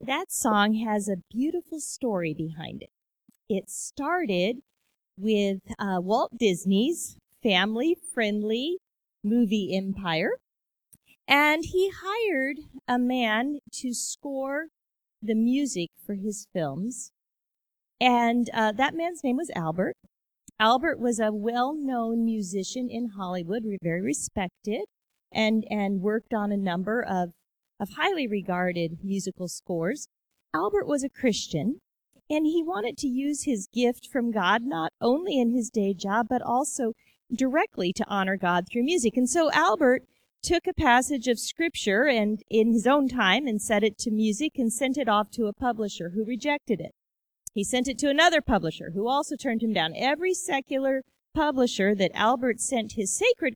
that song has a beautiful story behind it. It started with Walt Disney's family-friendly movie empire, and he hired a man to score the music for his films, and that man's name was Albert. Albert was a well-known musician in Hollywood, very respected, and worked on a number of highly regarded musical scores. Albert was a Christian, and he wanted to use his gift from God not only in his day job, but also directly to honor God through music. And so Albert took a passage of Scripture and in his own time and set it to music and sent it off to a publisher who rejected it. He sent it to another publisher who also turned him down. Every secular publisher that Albert sent his sacred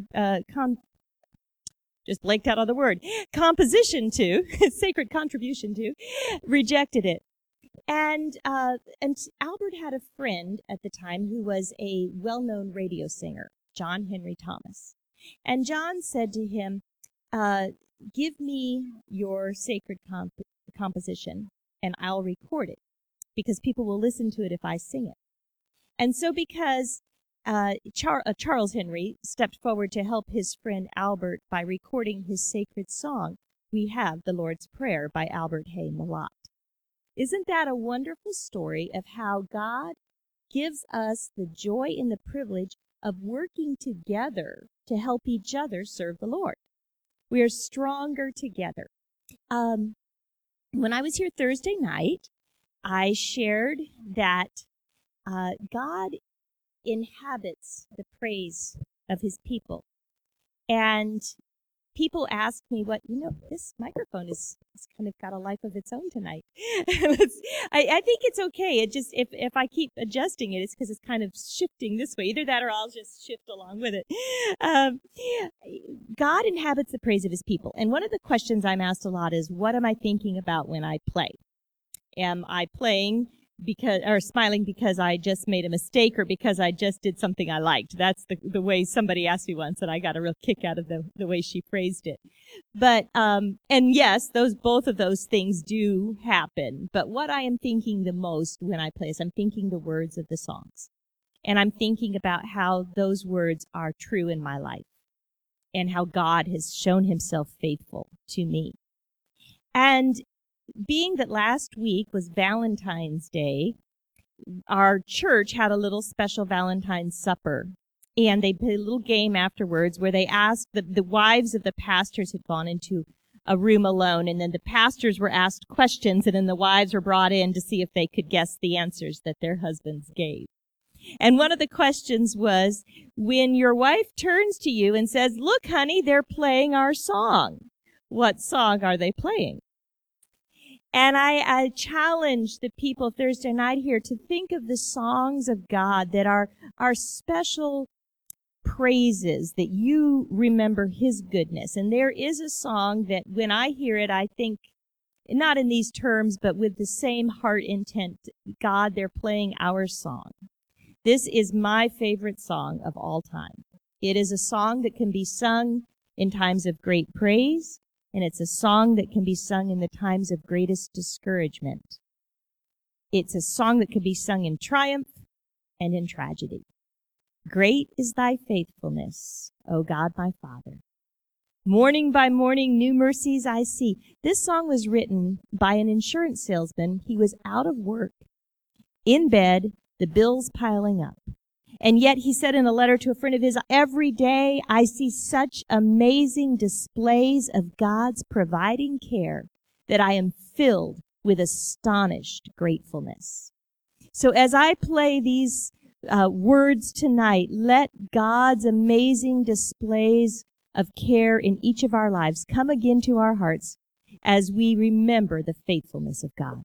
composition to, sacred contribution to, rejected it. And Albert had a friend at the time who was a well-known radio singer, John Henry Thomas. And John said to him, give me your sacred composition and I'll record it because people will listen to it if I sing it. And so because Charles Henry stepped forward to help his friend Albert by recording his sacred song, we have the Lord's Prayer by Albert Hay Millat. Isn't that a wonderful story of how God gives us the joy and the privilege of working together to help each other serve the Lord? We are stronger together. When I was here Thursday night, I shared that God inhabits the praise of his people. And people ask me this microphone is kind of got a life of its own tonight. I think it's okay. It just, if I keep adjusting it, it's because it's kind of shifting this way. Either that or I'll just shift along with it. God inhabits the praise of his people. And one of the questions I'm asked a lot is, what am I thinking about when I play? Am I playing smiling because I just made a mistake or because I just did something I liked? That's the way somebody asked me once, and I got a real kick out of the way she phrased it. But, and yes, both of those things do happen. But what I am thinking the most when I play is I'm thinking the words of the songs. And I'm thinking about how those words are true in my life and how God has shown himself faithful to me. And being that last week was Valentine's Day, our church had a little special Valentine's supper. And they played a little game afterwards where they asked, the wives of the pastors had gone into a room alone, and then the pastors were asked questions, and then the wives were brought in to see if they could guess the answers that their husbands gave. And one of the questions was, when your wife turns to you and says, "Look, honey, they're playing our song," what song are they playing? And I challenged the people Thursday night here to think of the songs of God that are special praises, that you remember his goodness. And there is a song that when I hear it, I think, not in these terms, but with the same heart intent, God, they're playing our song. This is my favorite song of all time. It is a song that can be sung in times of great praise. And it's a song that can be sung in the times of greatest discouragement. It's a song that can be sung in triumph and in tragedy. Great is thy faithfulness, O God my Father. Morning by morning, new mercies I see. This song was written by an insurance salesman. He was out of work, in bed, the bills piling up. And yet he said in a letter to a friend of his, every day I see such amazing displays of God's providing care that I am filled with astonished gratefulness. So as I play these words tonight, let God's amazing displays of care in each of our lives come again to our hearts as we remember the faithfulness of God.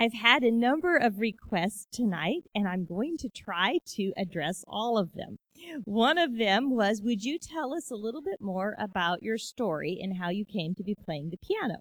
I've had a number of requests tonight, and I'm going to try to address all of them. One of them was, would you tell us a little bit more about your story and how you came to be playing the piano?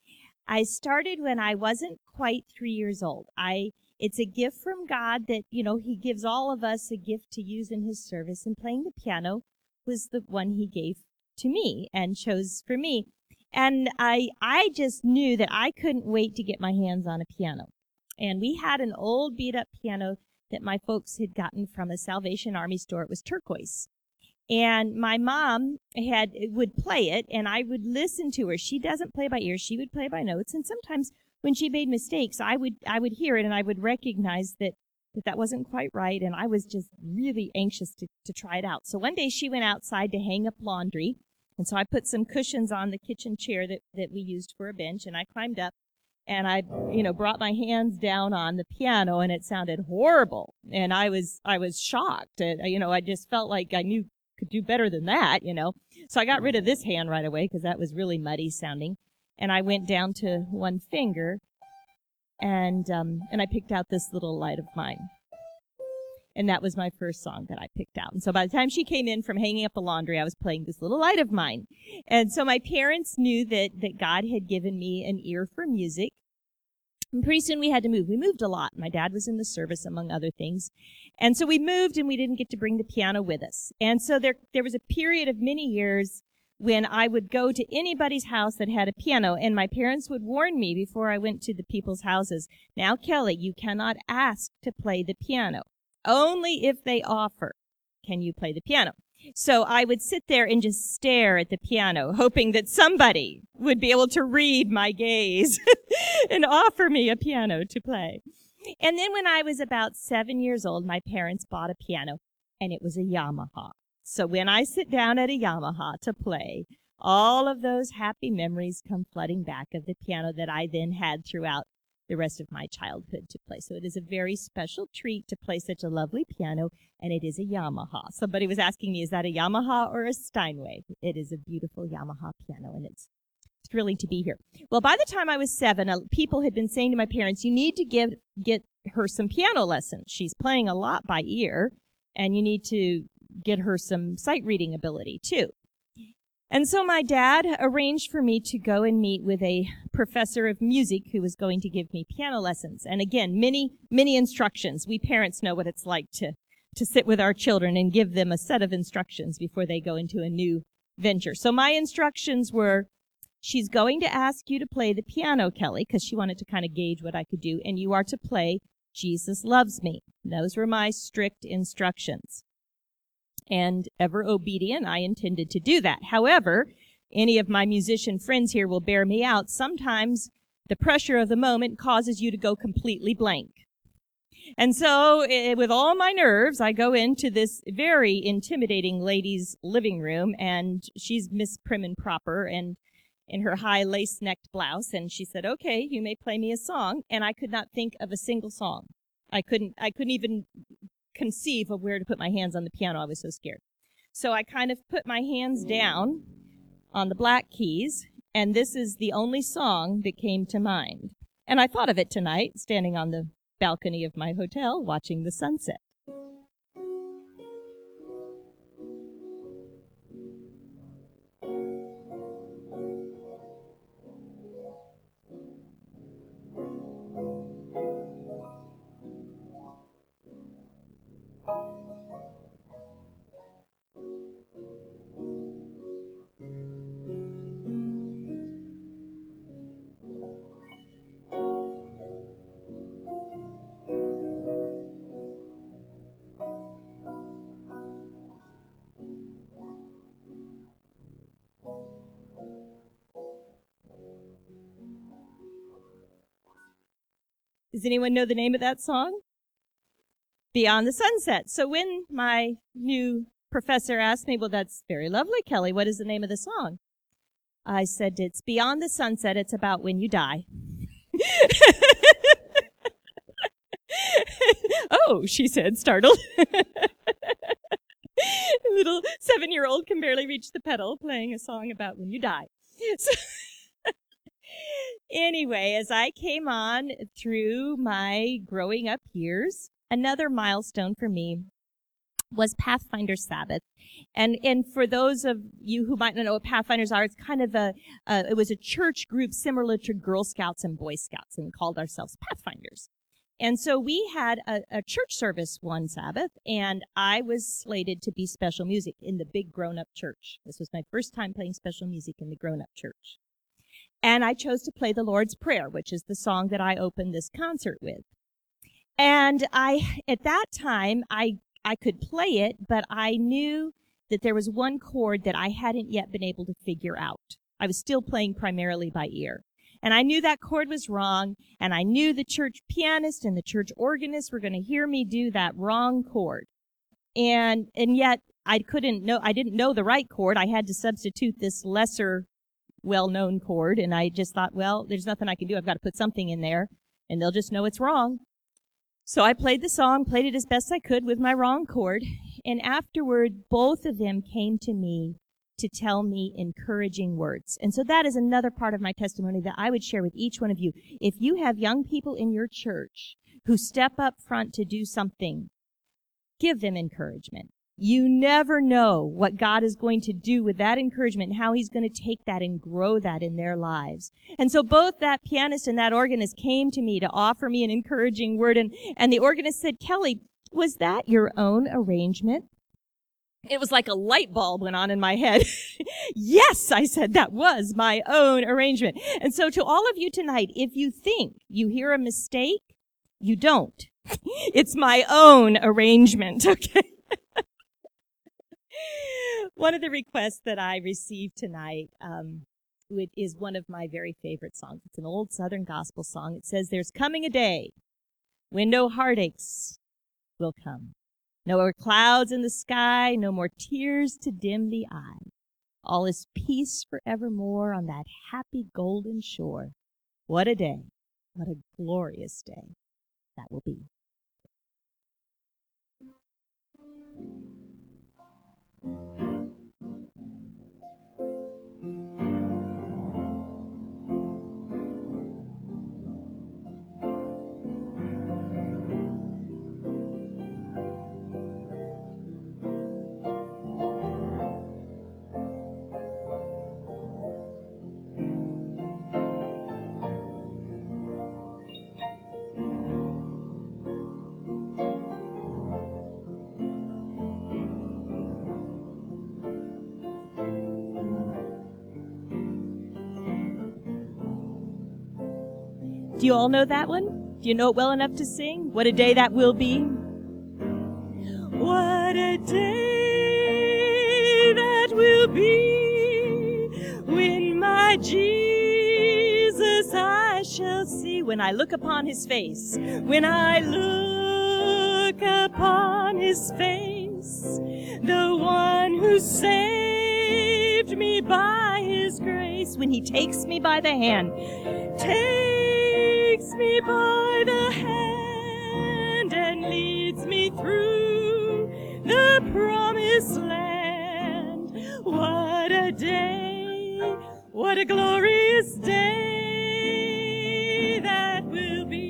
I started when I wasn't quite 3 years old. It's a gift from God that, He gives all of us a gift to use in His service, and playing the piano was the one He gave to me and chose for me. And I just knew that I couldn't wait to get my hands on a piano. And we had an old beat-up piano that my folks had gotten from a Salvation Army store. It was turquoise. And my mom would play it, and I would listen to her. She doesn't play by ear. She would play by notes. And sometimes when she made mistakes, I would hear it, and I would recognize that wasn't quite right. And I was just really anxious to try it out. So one day she went outside to hang up laundry. And so I put some cushions on the kitchen chair that we used for a bench, and I climbed up, and I, brought my hands down on the piano, and it sounded horrible. And I was shocked. I just felt like I could do better than that, So I got rid of this hand right away because that was really muddy sounding. And I went down to one finger, and I picked out this little Light of Mine. And that was my first song that I picked out. And so by the time she came in from hanging up the laundry, I was playing this little Light of Mine. And so my parents knew that God had given me an ear for music. And pretty soon we had to move. We moved a lot. My dad was in the service, among other things. And so we moved, and we didn't get to bring the piano with us. And so there was a period of many years when I would go to anybody's house that had a piano, and my parents would warn me before I went to the people's houses, now, Kelly, you cannot ask to play the piano. Only if they offer can you play the piano. So I would sit there and just stare at the piano, hoping that somebody would be able to read my gaze and offer me a piano to play. And then when I was about 7 years old, my parents bought a piano, and it was a Yamaha. So when I sit down at a Yamaha to play, all of those happy memories come flooding back of the piano that I then had throughout the rest of my childhood to play. So it is a very special treat to play such a lovely piano, and it is a Yamaha. Somebody was asking me, is that a Yamaha or a Steinway? It is a beautiful Yamaha piano, and it's thrilling to be here. Well, by the time I was 7, people had been saying to my parents, you need to get her some piano lessons. She's playing a lot by ear, and you need to get her some sight reading ability too. And so my dad arranged for me to go and meet with a professor of music who was going to give me piano lessons. And again, many instructions. We parents know what it's like to sit with our children and give them a set of instructions before they go into a new venture. So my instructions were, she's going to ask you to play the piano, Kelly, because she wanted to kind of gauge what I could do, and you are to play Jesus Loves Me. Those were my strict instructions. And ever obedient, I intended to do that. However, any of my musician friends here will bear me out. Sometimes the pressure of the moment causes you to go completely blank. And so, with all my nerves, I go into this very intimidating lady's living room, and she's Miss Prim and Proper, and in her high lace-necked blouse, and she said, okay, you may play me a song, and I could not think of a single song. I couldn't even conceive of where to put my hands on the piano. I was so scared. So I kind of put my hands down on the black keys, and this is the only song that came to mind. And I thought of it tonight, standing on the balcony of my hotel, watching the sunset. Does anyone know the name of that song? Beyond the Sunset. So when my new professor asked me, well, that's very lovely, Kelly, what is the name of the song? I said, it's Beyond the Sunset. It's about when you die. Oh, she said, startled. A little 7-year-old can barely reach the pedal playing a song about when you die. So Anyway, as I came on through my growing up years, another milestone for me was Pathfinder Sabbath. And for those of you who might not know what Pathfinders are, it's kind of it was a church group similar to Girl Scouts and Boy Scouts, and we called ourselves Pathfinders. And so we had a church service one Sabbath, and I was slated to be special music in the big grown-up church. This was my first time playing special music in the grown-up church. And I chose to play the Lord's Prayer, which is the song that I opened this concert with. And at that time, I could play it, but I knew that there was one chord that I hadn't yet been able to figure out. I was still playing primarily by ear. And I knew that chord was wrong, and I knew the church pianist and the church organist were going to hear me do that wrong chord. And yet I didn't know the right chord. I had to substitute this lesser well-known chord, and I just thought, well, there's nothing I can do. I've got to put something in there, and they'll just know it's wrong. So I played the song, played it as best I could with my wrong chord, and afterward, both of them came to me to tell me encouraging words. And so that is another part of my testimony that I would share with each one of you. If you have young people in your church who step up front to do something, give them encouragement. You never know what God is going to do with that encouragement and how he's going to take that and grow that in their lives. And so both that pianist and that organist came to me to offer me an encouraging word. And the organist said, Kelly, was that your own arrangement? It was like a light bulb went on in my head. Yes, I said, that was my own arrangement. And so to all of you tonight, if you think you hear a mistake, you don't. It's my own arrangement, okay? One of the requests that I received tonight is one of my very favorite songs. It's an old Southern gospel song. It says, there's coming a day when no heartaches will come. No more clouds in the sky, no more tears to dim the eye. All is peace forevermore on that happy golden shore. What a day. What a glorious day that will be. Do you all know that one? Do you know it well enough to sing? What a day that will be. What a day that will be when my Jesus I shall see. When I look upon his face, when I look upon his face, the one who saved me by his grace, when he takes me by the hand, takes me by the hand and leads me through the promised land. What a day, what a glorious day that will be.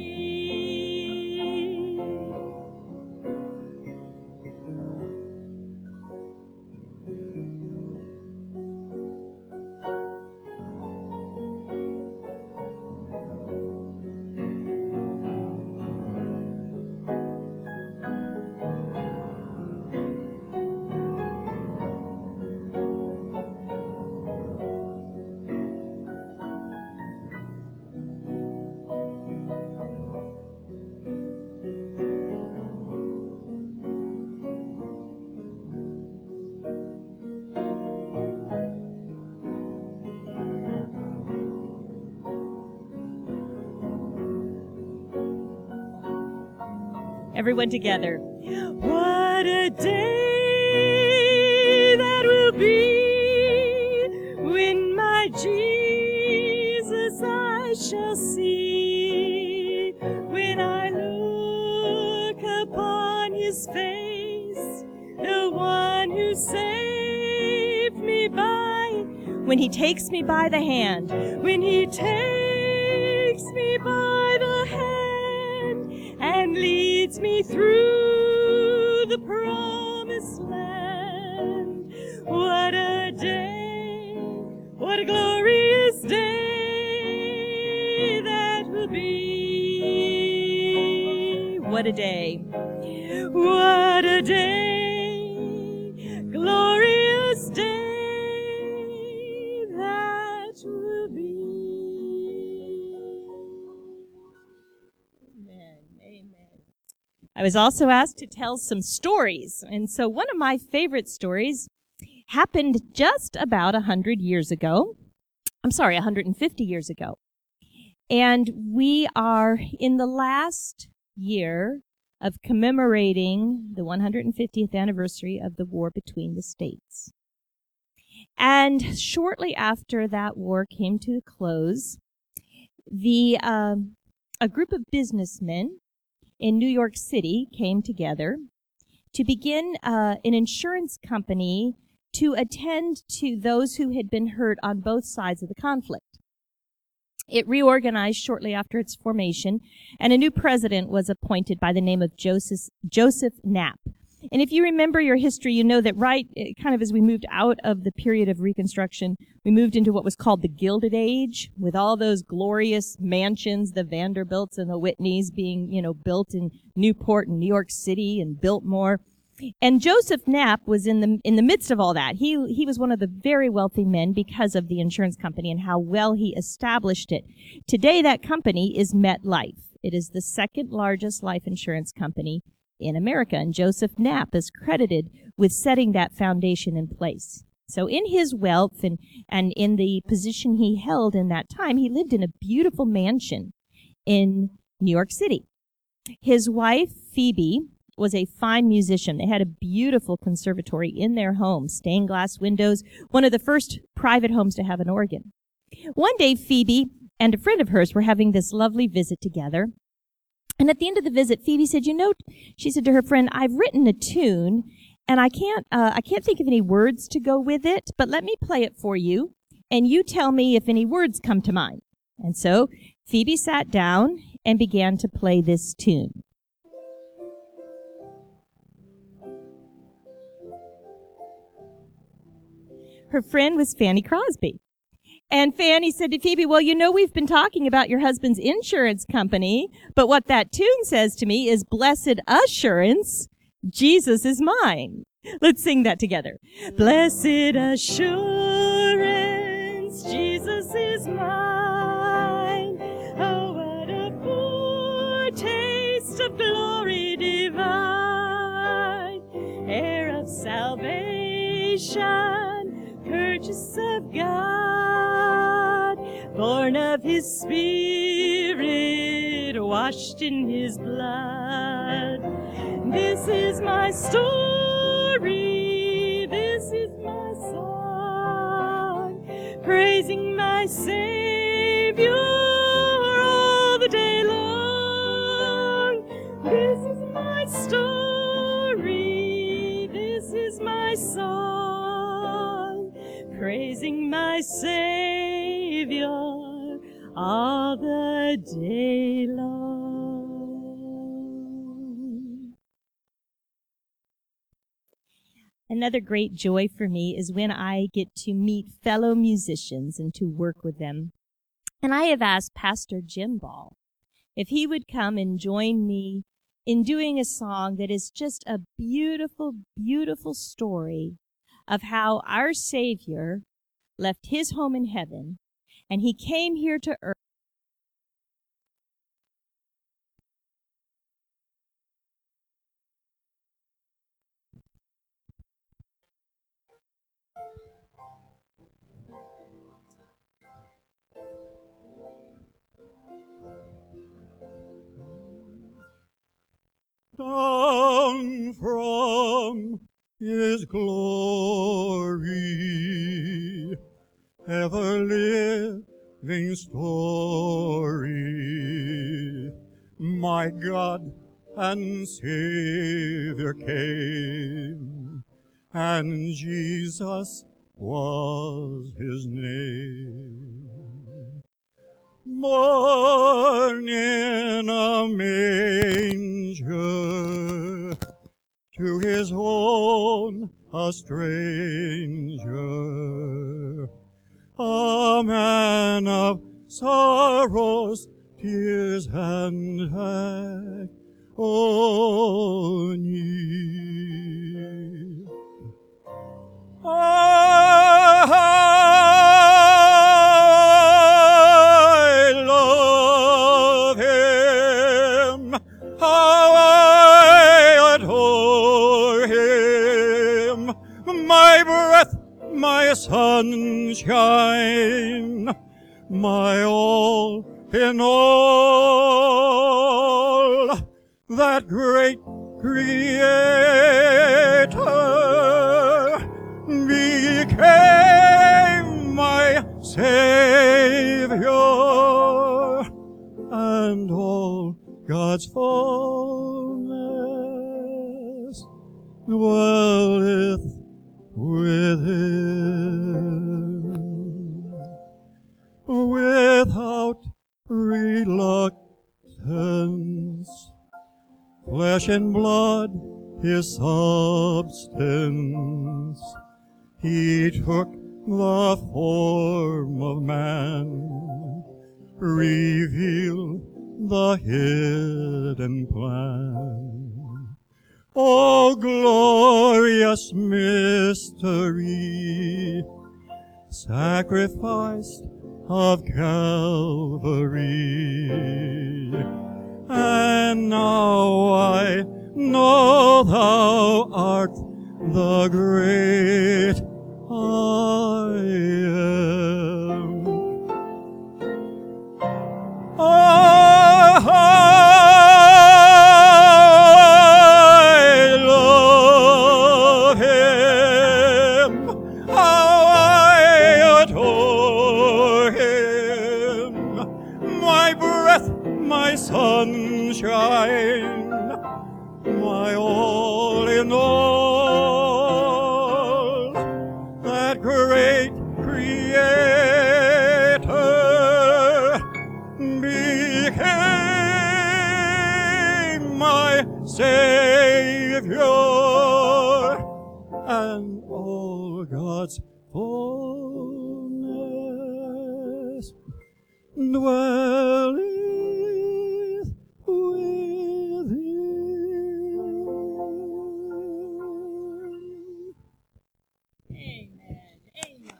Everyone together. What a day that will be when my Jesus I shall see. When I look upon his face, the one who saved me by. When he takes me by the hand. When he takes leads me through the promised land. What a day, what a glorious day that will be. What a day, what a day, glorious day that will be. Amen, amen. I was also asked to tell some stories, and so one of my favorite stories happened just about 100 years ago. 150 years ago. And we are in the last year of commemorating the 150th anniversary of the war between the states. And shortly after that war came to a close, a group of businessmen in New York City came together to begin an insurance company to attend to those who had been hurt on both sides of the conflict. It reorganized shortly after its formation, and a new president was appointed by the name of Joseph Knapp. And if you remember your history, you know that kind of as we moved out of the period of Reconstruction, we moved into what was called the Gilded Age, with all those glorious mansions, the Vanderbilts and the Whitneys being, built in Newport and New York City and Biltmore. And Joseph Knapp was in the midst of all that. He was one of the very wealthy men because of the insurance company and how well he established it. Today, that company is MetLife. It is the second largest life insurance company in America, and Joseph Knapp is credited with setting that foundation in place. So in his wealth and in the position he held in that time, he lived in a beautiful mansion in New York City. His wife, Phoebe, was a fine musician. They had a beautiful conservatory in their home, stained glass windows, one of the first private homes to have an organ. One day, Phoebe and a friend of hers were having this lovely visit together. And at the end of the visit, Phoebe said, she said to her friend, I've written a tune, and I can't think of any words to go with it, but let me play it for you, and you tell me if any words come to mind. And so Phoebe sat down and began to play this tune. Her friend was Fanny Crosby. And Fanny said to Phoebe, well, we've been talking about your husband's insurance company, but what that tune says to me is blessed assurance, Jesus is mine. Let's sing that together. Blessed assurance, Jesus is mine. Oh, what a foretaste of glory divine, heir of salvation, purchase of God, born of his Spirit, washed in his blood. This is my story, this is my song, praising my Savior all the day long. This is my story, this is my song, praising my Savior all the day long. Another great joy for me is when I get to meet fellow musicians and to work with them. And I have asked Pastor Jim Ball if he would come and join me in doing a song that is just a beautiful, beautiful story of how our Savior left his home in heaven and he came here to earth. Down from his glory, ever living story, my God and Savior came, and Jesus was his name. Born in a manger, to his own a stranger, a man of sorrows, tears, and agony. I love him, how I adore him, my breath, my sunshine, my all in all, that great Creator became my Savior, and all God's fullness dwelleth within, without reluctance, flesh and blood his substance, he took the form of man, revealed the hidden plan. Oh, glorious mystery, sacrificed of Calvary. And now I know thou art the great I am. I love him, how I adore him, my breath, my sunshine, my all in all, that great Creator became my Savior, and all God's fullness dwelleth within. Amen. Amen.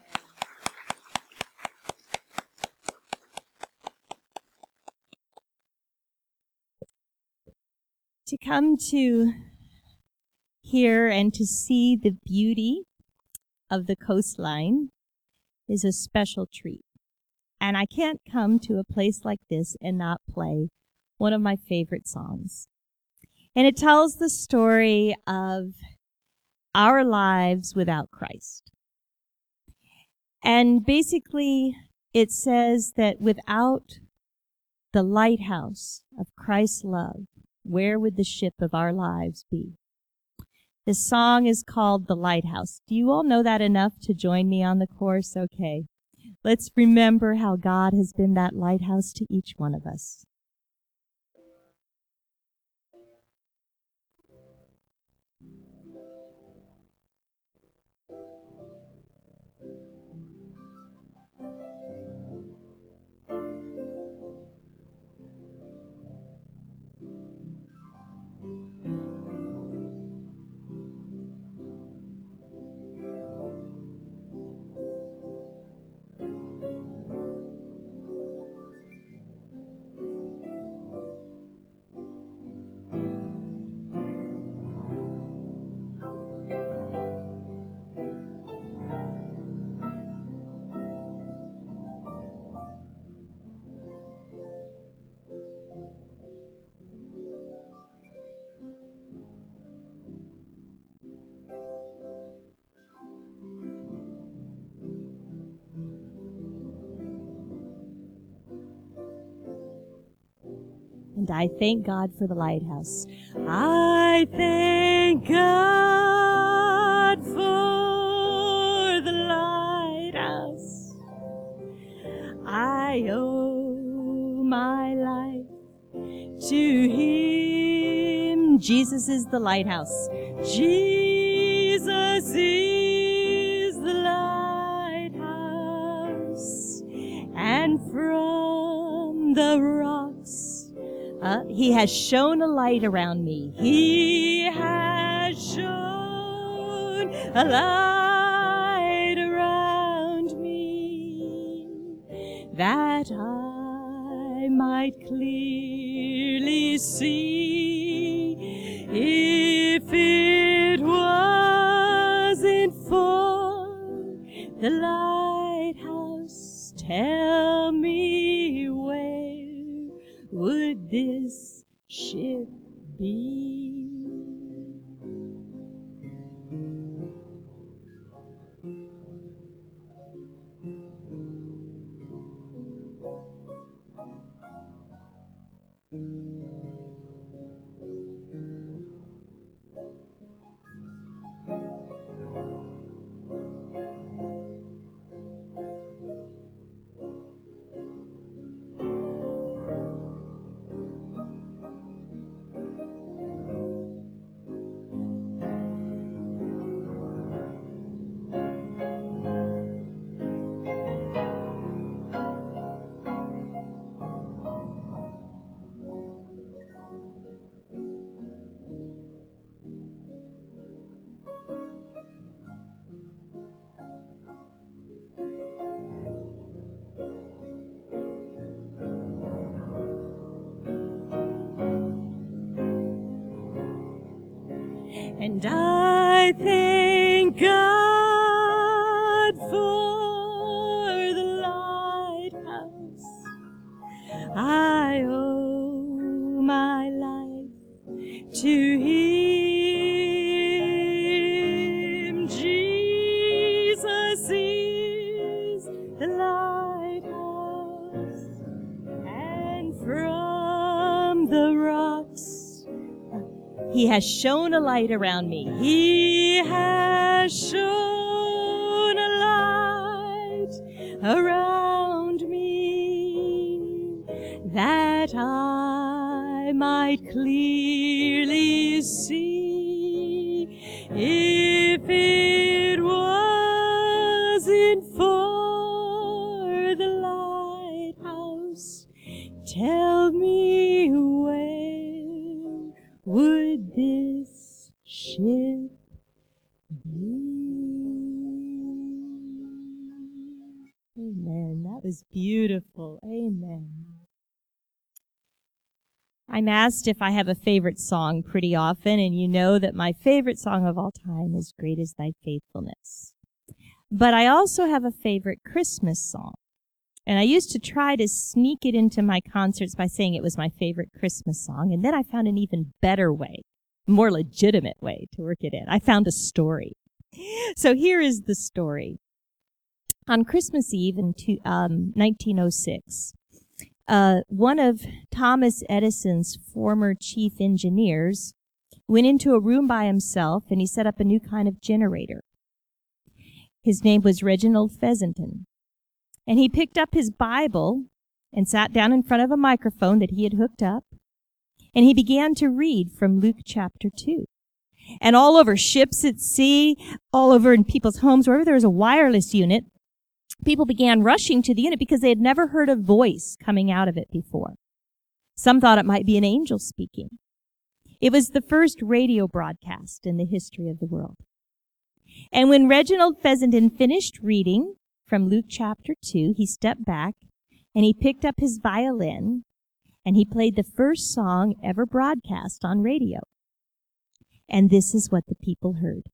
To come to hear and to see the beauty of the coastline is a special treat. And I can't come to a place like this and not play one of my favorite songs. And it tells the story of our lives without Christ. And basically, it says that without the lighthouse of Christ's love, where would the ship of our lives be? This song is called The Lighthouse. Do you all know that enough to join me on the chorus? Okay. Let's remember how God has been that lighthouse to each one of us. And I thank God for the lighthouse. I thank God for the lighthouse. I owe my life to Him Jesus is the lighthouse. Jesus is the lighthouse. And from the rocks, he has shone a light around me. He has shone a light around me, that I might clearly see. If it wasn't for the lighthouse, tell me, where would this ship be? And I thank God for the lighthouse. I owe my life to Him. Jesus is the lighthouse, and from the rocks He has shone a light around me. He has shone a light around me, that I might clearly see. If it wasn't for the lighthouse, tell me, where would this ship be? Amen. That was beautiful. Amen. I'm asked if I have a favorite song pretty often, and you know that my favorite song of all time is Great is Thy Faithfulness. But I also have a favorite Christmas song. And I used to try to sneak it into my concerts by saying it was my favorite Christmas song. And then I found an even better way, more legitimate way to work it in. I found a story. So here is the story. On Christmas Eve in 1906, one of Thomas Edison's former chief engineers went into a room by himself and he set up a new kind of generator. His name was Reginald Fessenden. And he picked up his Bible and sat down in front of a microphone that he had hooked up. And he began to read from Luke chapter 2. And all over ships at sea, all over in people's homes, wherever there was a wireless unit, people began rushing to the unit because they had never heard a voice coming out of it before. Some thought it might be an angel speaking. It was the first radio broadcast in the history of the world. And when Reginald Fessenden finished reading from Luke chapter 2, he stepped back and he picked up his violin and he played the first song ever broadcast on radio. And this is what the people heard.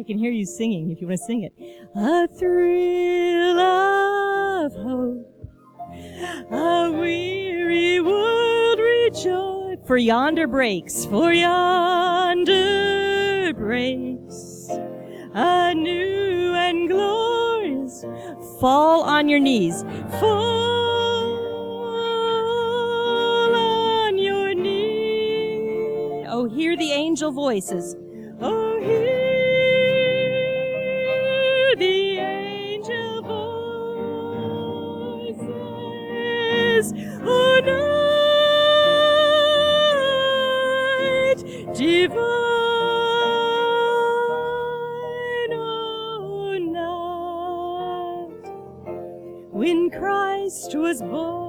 can hear you singing if you want to sing it. A thrill of hope, a weary world rejoice. For yonder breaks, a new and glorious. Fall on your knees. Fall on your knees. Oh, hear the angel voices. Oh, hear the angel voices. Oh, night divine. Oh, night when Christ was born.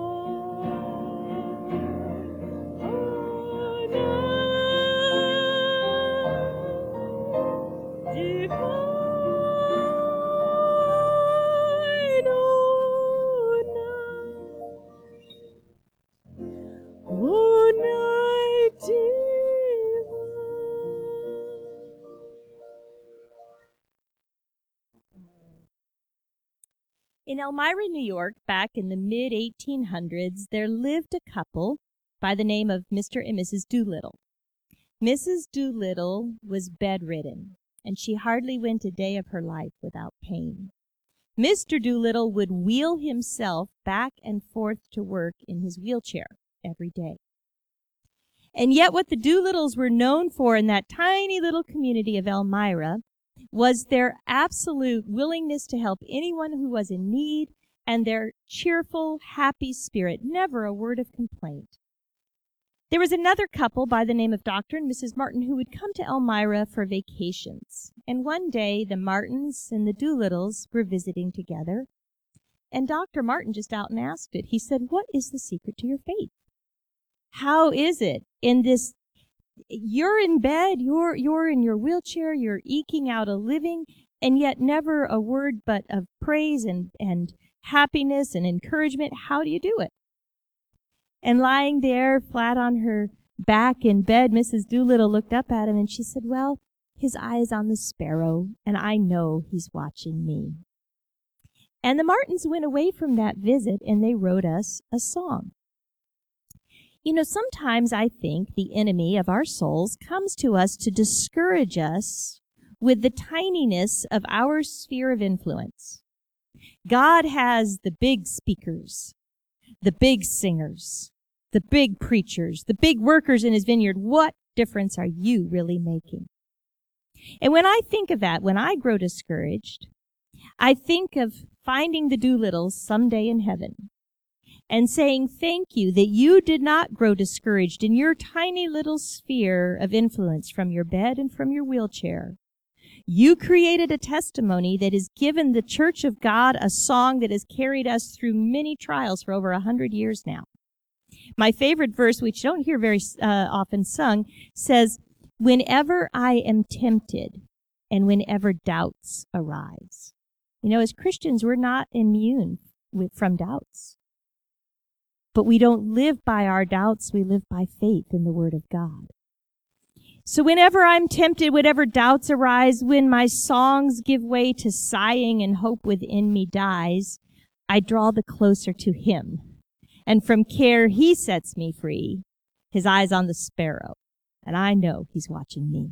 In Elmira, New York, back in the mid-1800s, there lived a couple by the name of Mr. and Mrs. Doolittle. Mrs. Doolittle was bedridden, and she hardly went a day of her life without pain. Mr. Doolittle would wheel himself back and forth to work in his wheelchair every day. And yet what the Doolittles were known for in that tiny little community of Elmira was their absolute willingness to help anyone who was in need and their cheerful, happy spirit, never a word of complaint. There was another couple by the name of Dr. and Mrs. Martin who would come to Elmira for vacations. And one day the Martins and the Doolittles were visiting together. And Dr. Martin just out and asked it. He said, "What is the secret to your faith? How is it in this, you're in bed, you're in your wheelchair, you're eking out a living, and yet never a word but of praise and happiness and encouragement. How do you do it?" And lying there flat on her back in bed, Mrs. Doolittle looked up at him and she said, "Well, his eye is on the sparrow, and I know he's watching me." And the Martins went away from that visit and they wrote us a song. You know, sometimes I think the enemy of our souls comes to us to discourage us with the tininess of our sphere of influence. God has the big speakers, the big singers, the big preachers, the big workers in his vineyard. What difference are you really making? And when I think of that, when I grow discouraged, I think of finding the Doolittles someday in heaven and saying, "Thank you that you did not grow discouraged in your tiny little sphere of influence from your bed and from your wheelchair. You created a testimony that has given the Church of God a song that has carried us through many trials for over 100 years now." My favorite verse, which you don't hear very often sung, says, "Whenever I am tempted and whenever doubts arise." You know, as Christians, we're not immune from doubts. But we don't live by our doubts, we live by faith in the Word of God. So whenever I'm tempted, whatever doubts arise, when my songs give way to sighing and hope within me dies, I draw the closer to Him. And from care He sets me free, His eyes on the sparrow, and I know He's watching me.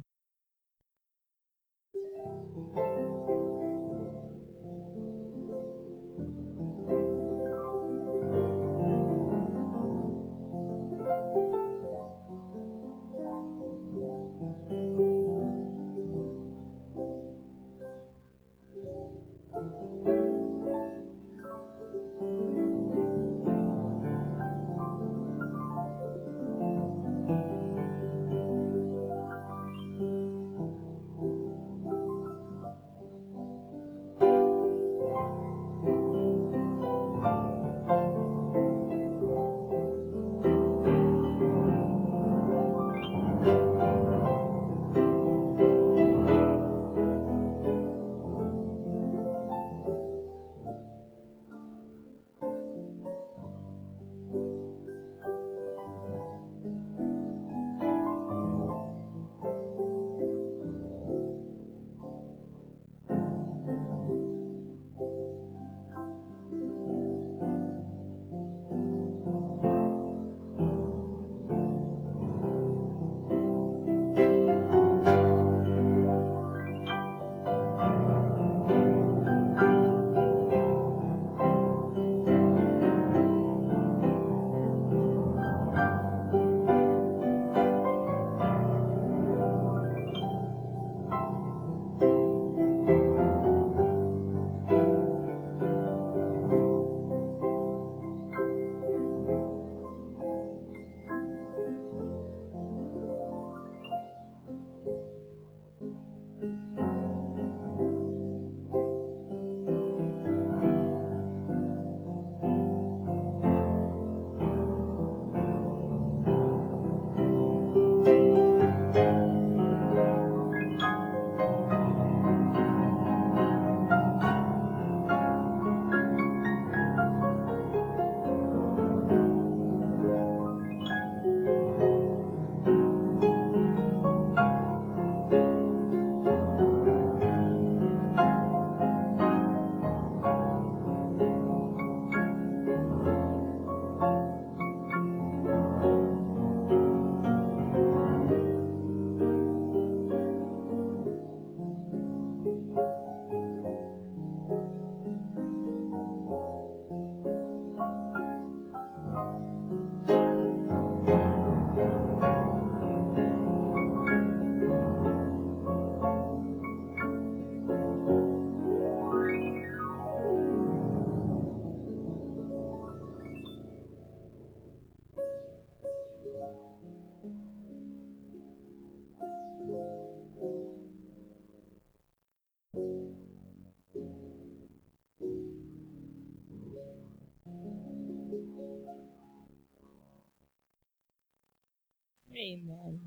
Amen.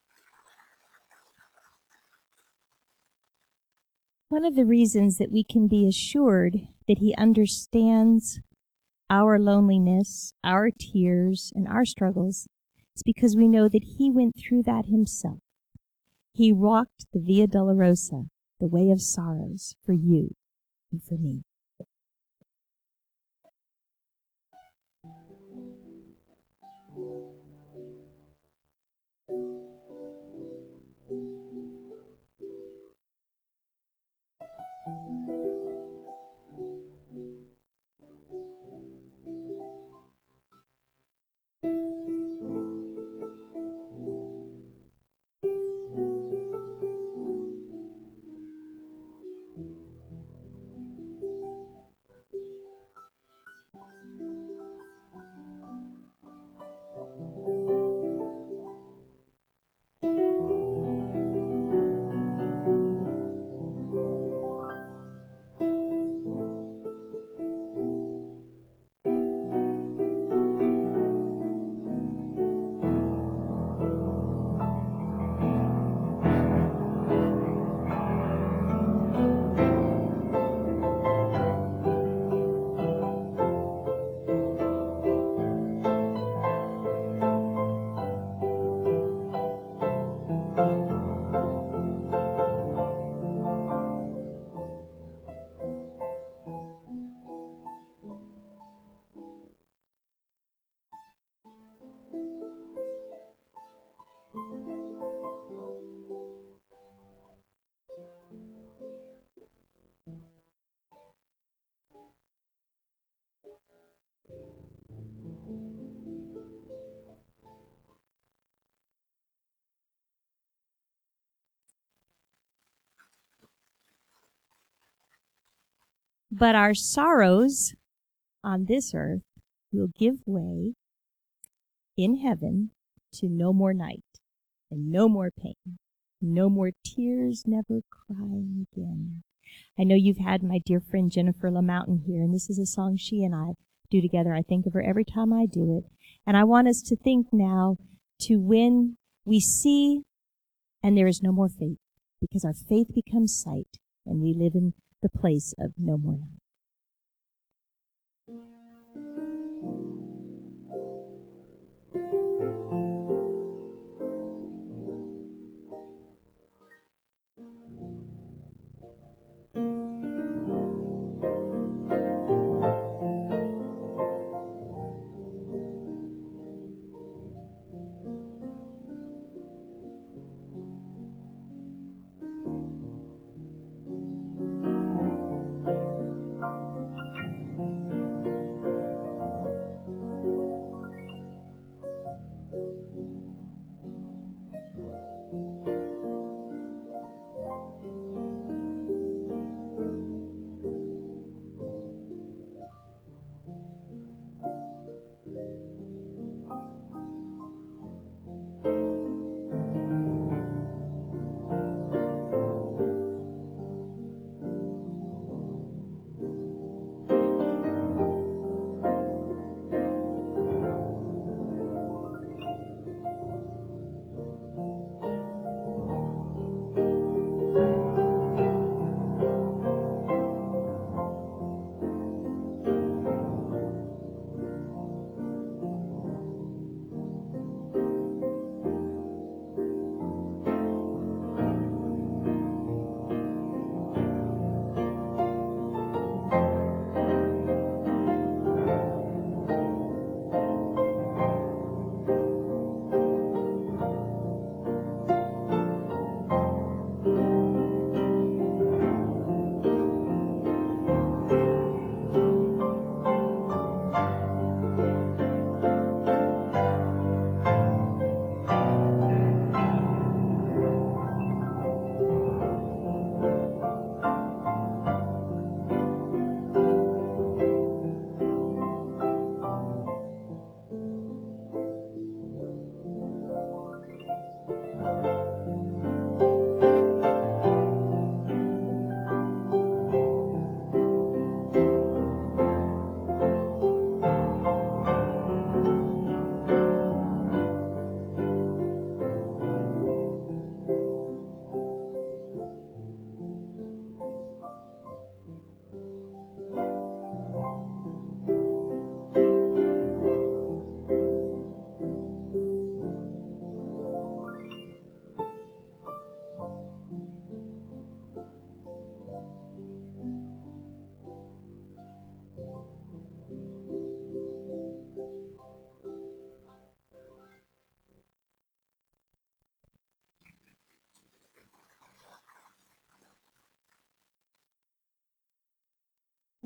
One of the reasons that we can be assured that He understands our loneliness, our tears, and our struggles is because we know that He went through that Himself. He walked the Via Dolorosa, the way of sorrows, for you and for me. But our sorrows on this earth will give way in heaven to no more night and no more pain, no more tears, never crying again. I know you've had my dear friend Jennifer LaMountain here, and this is a song she and I do together. I think of her every time I do it. And I want us to think now to when we see and there is no more faith, because our faith becomes sight, and we live in the place of no more night.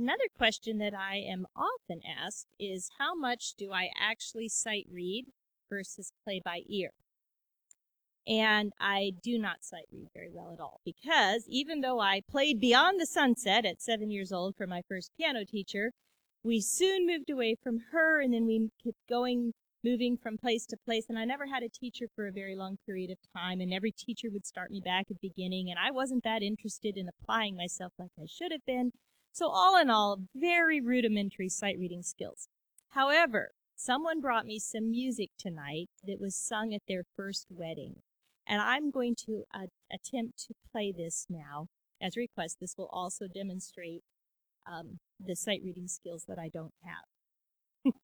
Another question that I am often asked is how much do I actually sight read versus play by ear? And I do not sight read very well at all, because even though I played Beyond the Sunset at 7 years old for my first piano teacher, we soon moved away from her, and then we kept moving from place to place, and I never had a teacher for a very long period of time, and every teacher would start me back at the beginning, and I wasn't that interested in applying myself like I should have been. So all in all, very rudimentary sight reading skills. However, someone brought me some music tonight that was sung at their first wedding. And I'm going to attempt to play this now as a request. This will also demonstrate the sight reading skills that I don't have.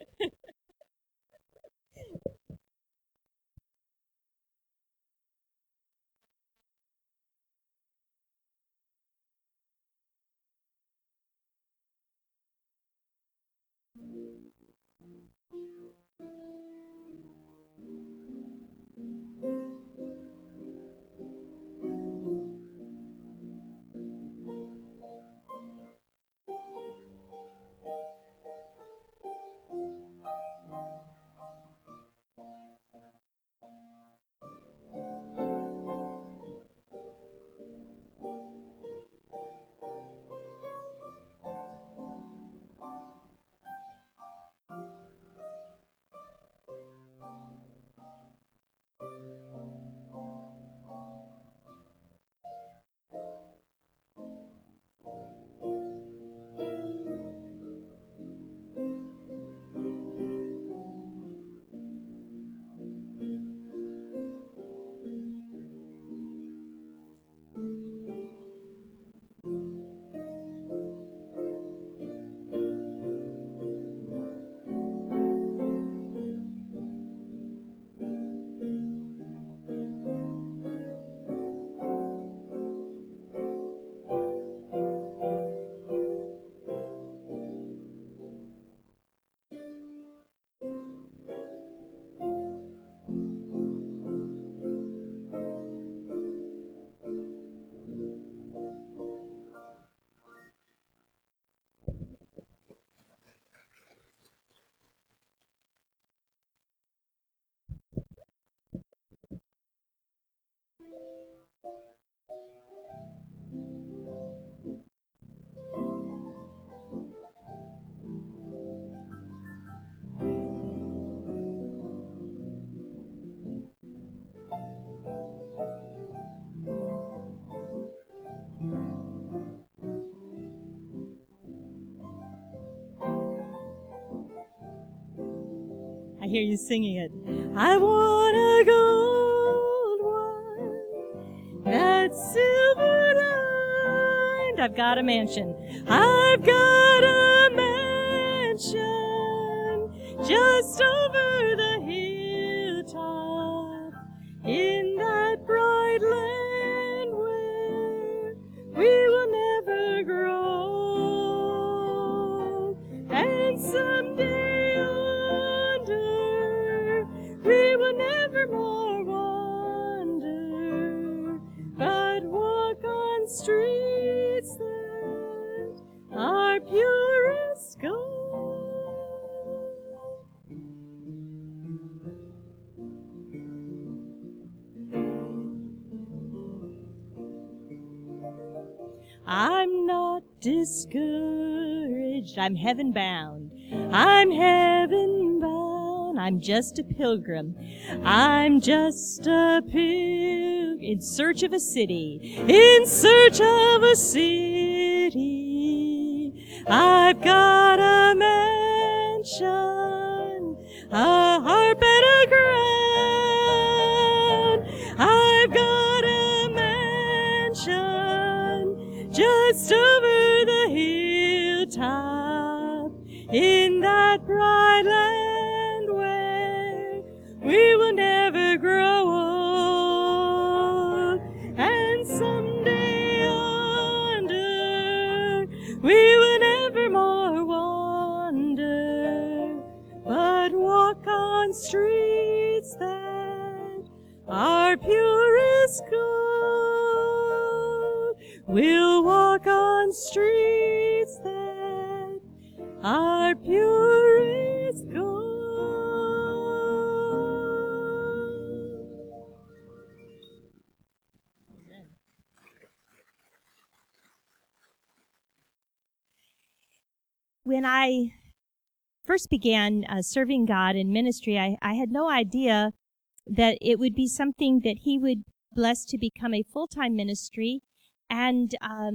I hear you singing it. I want a gold one that's silver lined. I've got a mansion. I've got a mansion just over the hilltop in that bright land where we will never grow. And someday we will never more wander, but walk on streets that are purest gold. I'm not discouraged. I'm heaven bound. I'm heaven bound. I'm just a pilgrim. I'm just a pilgrim in search of a city. In search of a city. I've got a mansion, a harp and a crown. I've got a mansion just over the hilltop in that bright land where we will never grow old. And someday yonder we will never more wander, but walk on streets that are purest gold. We'll walk on streets that our purest gold. When I first began serving God in ministry, I had no idea that it would be something that He would bless to become a full-time ministry, and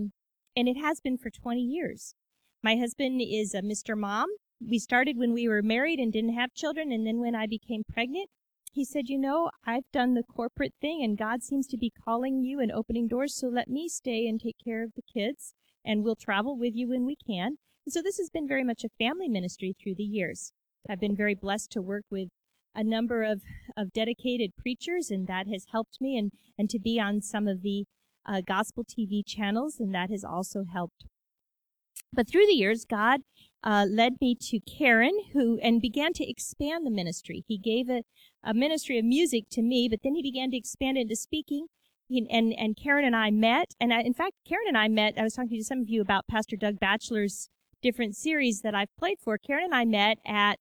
it has been for 20 years. My husband is a Mr. Mom. We started when we were married and didn't have children, and then when I became pregnant, he said, you know, I've done the corporate thing, and God seems to be calling you and opening doors, so let me stay and take care of the kids, and we'll travel with you when we can. And so this has been very much a family ministry through the years. I've been very blessed to work with a number of dedicated preachers, and that has helped me, and to be on some of the gospel TV channels, and that has also helped. But through the years, God led me to Karen, and began to expand the ministry. He gave a ministry of music to me, but then he began to expand into speaking. And Karen and I met, and in fact, Karen and I met. I was talking to some of you about Pastor Doug Batchelor's different series that I've played for. Karen and I met at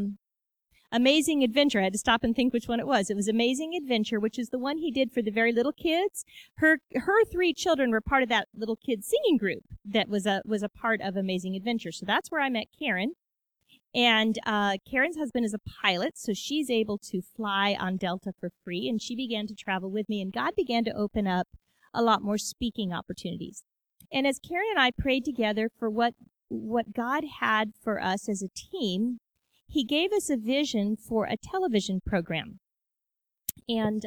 Amazing Adventure. I had to stop and think which one it was. It was Amazing Adventure, which is the one he did for the very little kids. Her 3 children were part of that little kids singing group that was a part of Amazing Adventure. So that's where I met Karen. And Karen's husband is a pilot, so she's able to fly on Delta for free, and she began to travel with me, and God began to open up a lot more speaking opportunities. And as Karen and I prayed together for what God had for us as a team, He gave us a vision for a television program. And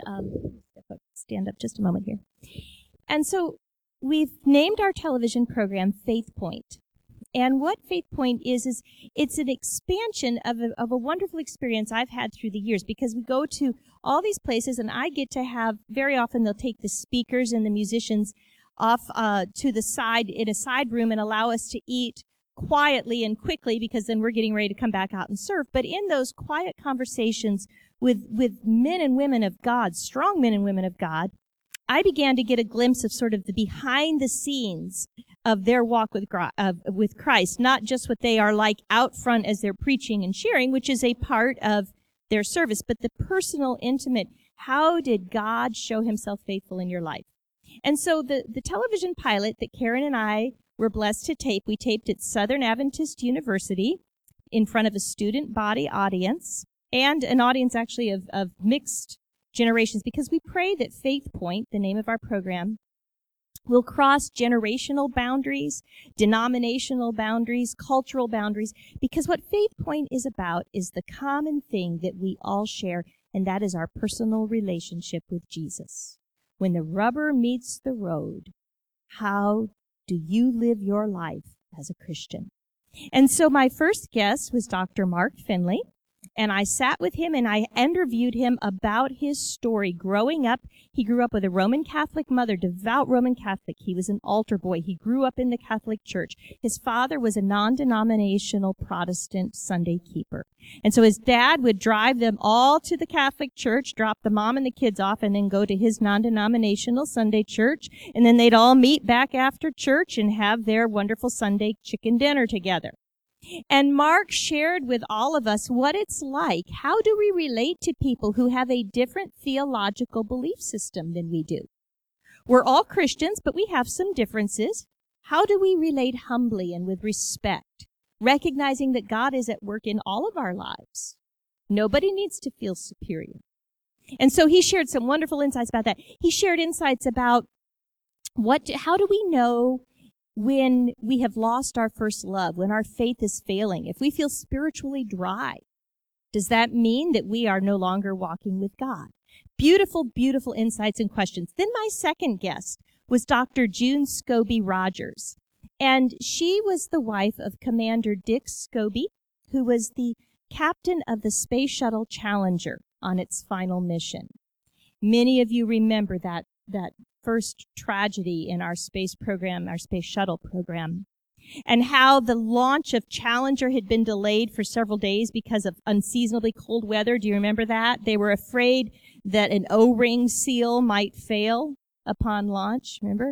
stand up just a moment here. And so we've named our television program Faith Point. And what Faith Point is it's an expansion of a wonderful experience I've had through the years, because we go to all these places, and I get to have, very often they'll take the speakers and the musicians off to the side in a side room and allow us to eat quietly and quickly, because then we're getting ready to come back out and serve. But in those quiet conversations with men and women of God, strong men and women of God, I began to get a glimpse of sort of the behind the scenes of their walk with Christ, not just what they are like out front as they're preaching and sharing, which is a part of their service, but the personal, intimate, how did God show Himself faithful in your life? And so the television pilot that Karen and I were blessed to tape, we taped at Southern Adventist University in front of a student body audience, and an audience actually of mixed generations, because we pray that Faith Point, the name of our program, will cross generational boundaries, denominational boundaries, cultural boundaries, because what Faith Point is about is the common thing that we all share, and that is our personal relationship with Jesus. When the rubber meets the road, how do you live your life as a Christian? And so my first guest was Dr. Mark Finley, and I sat with him and I interviewed him about his story growing up. He grew up with a Roman Catholic mother, devout Roman Catholic. He was an altar boy. He grew up in the Catholic Church. His father was a non-denominational Protestant Sunday keeper. And so his dad would drive them all to the Catholic Church, drop the mom and the kids off, and then go to his non-denominational Sunday church. And then they'd all meet back after church and have their wonderful Sunday chicken dinner together. And Mark shared with all of us what it's like. How do we relate to people who have a different theological belief system than we do? We're all Christians, but we have some differences. How do we relate humbly and with respect, recognizing that God is at work in all of our lives? Nobody needs to feel superior. And so he shared some wonderful insights about that. He shared insights about how do we know when we have lost our first love, when our faith is failing, if we feel spiritually dry? Does that mean that we are no longer walking with God? Beautiful, beautiful insights and questions. Then my second guest was Dr. June Scobie Rogers. And she was the wife of Commander Dick Scobie, who was the captain of the Space Shuttle Challenger on its final mission. Many of you remember that first tragedy in our space program, our space shuttle program, and how the launch of Challenger had been delayed for several days because of unseasonably cold weather. Do you remember that? They were afraid that an O-ring seal might fail upon launch, remember?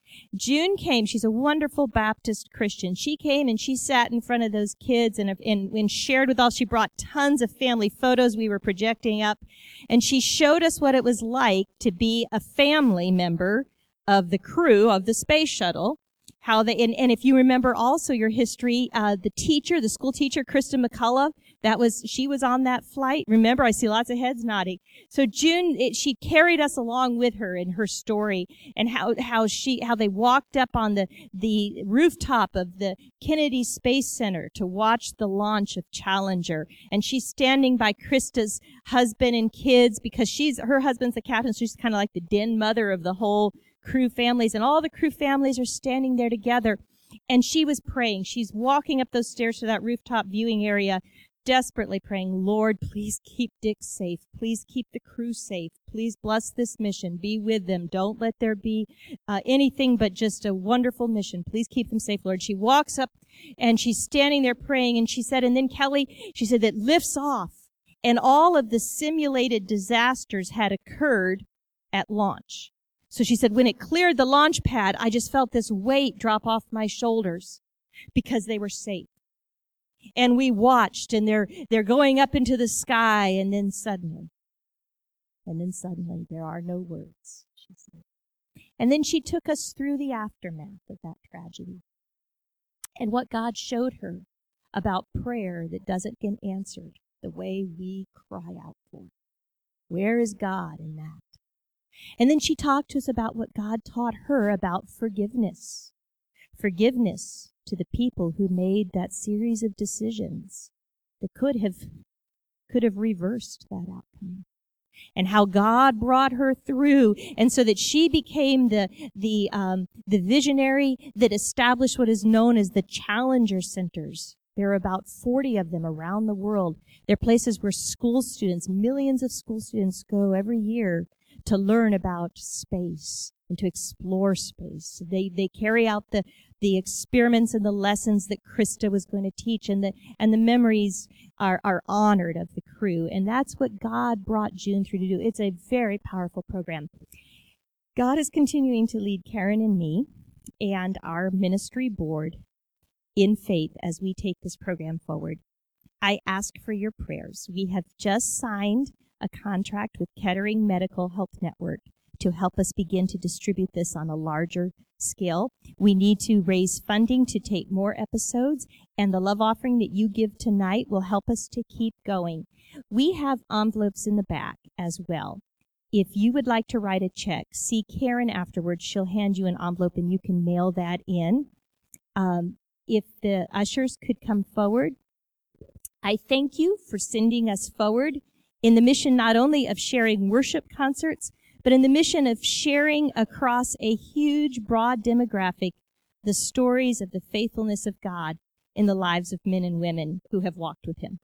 June came. She's a wonderful Baptist Christian. She came and she sat in front of those kids and shared with all. She brought tons of family photos we were projecting up, and she showed us what it was like to be a family member of the crew of the space shuttle. How they, and if you remember also your history, the school teacher, Krista McCullough, she was on that flight. Remember, I see lots of heads nodding. So June, she carried us along with her in her story, and how they walked up on the rooftop of the Kennedy Space Center to watch the launch of Challenger. And she's standing by Krista's husband and kids because her husband's the captain, so she's kind of like the den mother of the whole crew families, and all the crew families are standing there together. And she was praying. She's walking up those stairs to that rooftop viewing area, desperately praying, Lord, please keep Dick safe. Please keep the crew safe. Please bless this mission. Be with them. Don't let there be anything but just a wonderful mission. Please keep them safe, Lord. She walks up and she's standing there praying, and she said, and then Kelly, she said, that lifts off, and all of the simulated disasters had occurred at launch. So she said, when it cleared the launch pad, I just felt this weight drop off my shoulders because they were safe. And we watched, and they're going up into the sky, and then suddenly, there are no words, she said. And then she took us through the aftermath of that tragedy and what God showed her about prayer that doesn't get answered the way we cry out for. Where is God in that? And then she talked to us about what God taught her about forgiveness. Forgiveness to the people who made that series of decisions that could have reversed that outcome. And how God brought her through, and so that she became the visionary that established what is known as the Challenger Centers. There are about 40 of them around the world. They're places where millions of school students go every year to learn about space and to explore space. They carry out the experiments and the lessons that Krista was going to teach, and the memories are honored of the crew. And that's what God brought June through to do. It's a very powerful program. God is continuing to lead Karen and me and our ministry board in faith as we take this program forward. I ask for your prayers. We have just signed a contract with Kettering Medical Health Network to help us begin to distribute this on a larger scale. We need to raise funding to take more episodes, and the love offering that you give tonight will help us to keep going. We have envelopes in the back as well. If you would like to write a check, see Karen afterwards. She'll hand you an envelope and you can mail that in. If the ushers could come forward. I thank you for sending us forward in the mission not only of sharing worship concerts, but in the mission of sharing across a huge, broad demographic the stories of the faithfulness of God in the lives of men and women who have walked with Him.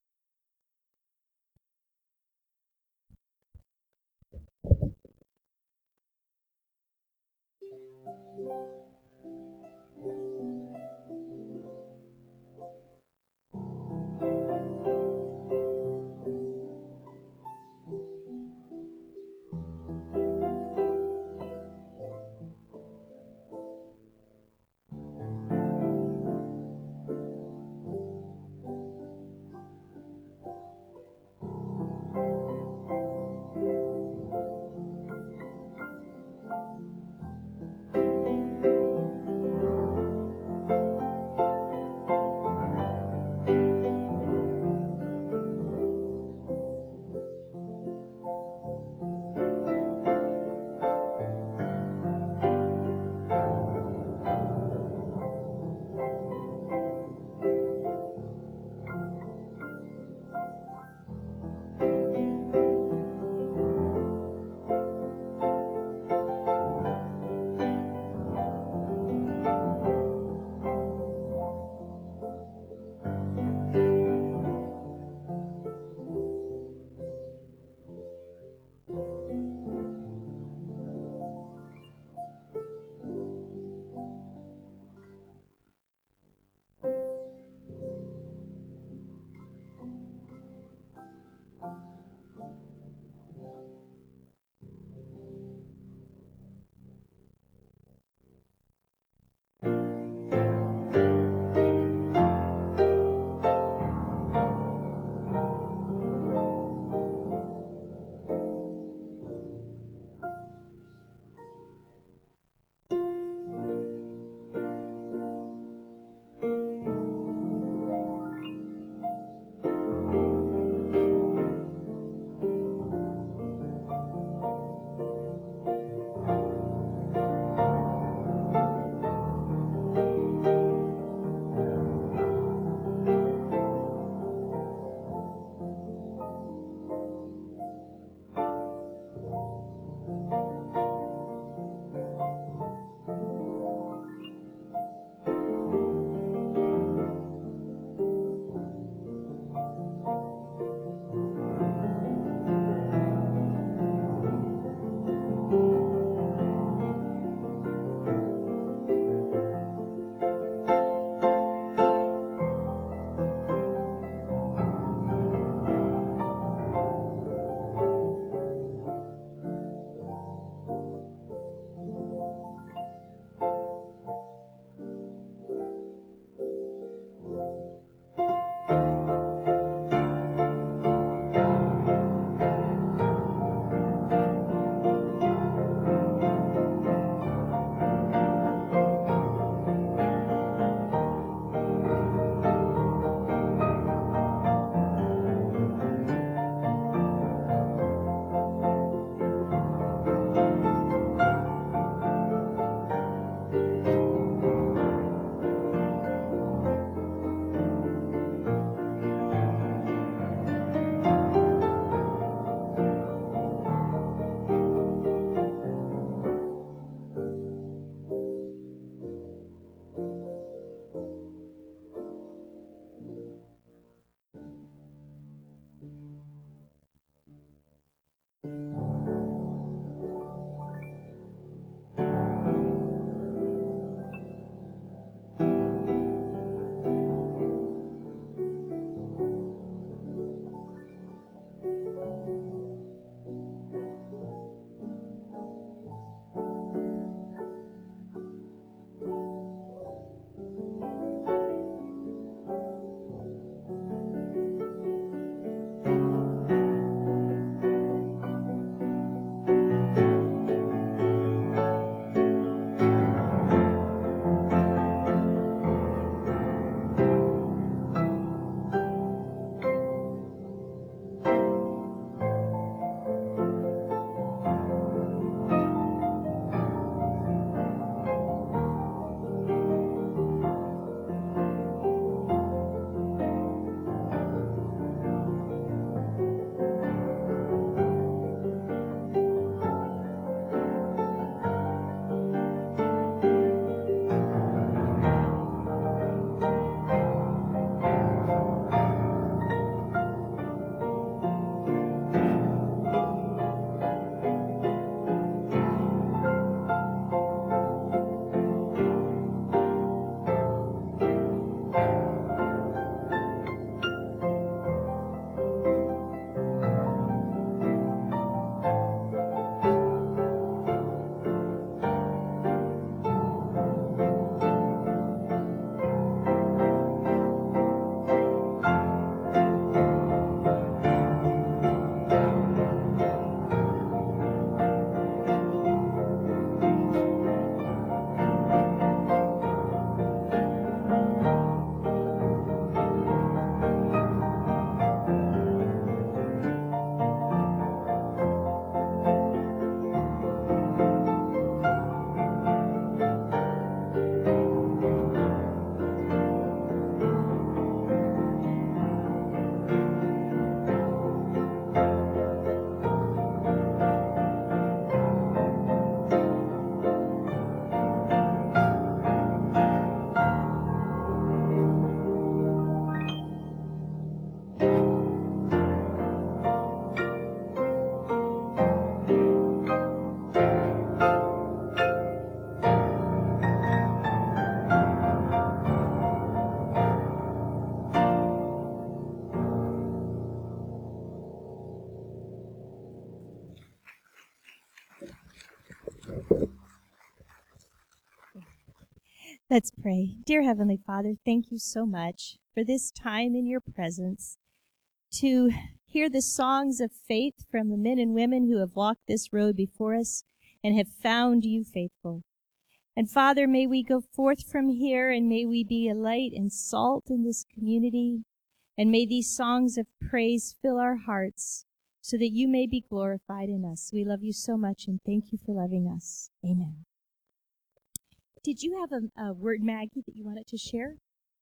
Let's pray. Dear Heavenly Father, thank you so much for this time in your presence to hear the songs of faith from the men and women who have walked this road before us and have found you faithful. And Father, may we go forth from here and may we be a light and salt in this community. And may these songs of praise fill our hearts so that you may be glorified in us. We love you so much and thank you for loving us. Amen. Did you have a word, Maggie, that you wanted to share?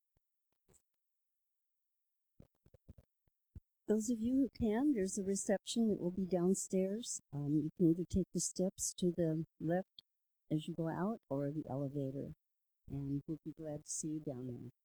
Those of you who can, there's a reception that will be downstairs. You can either take the steps to the left as you go out or the elevator, and we'll be glad to see you down there.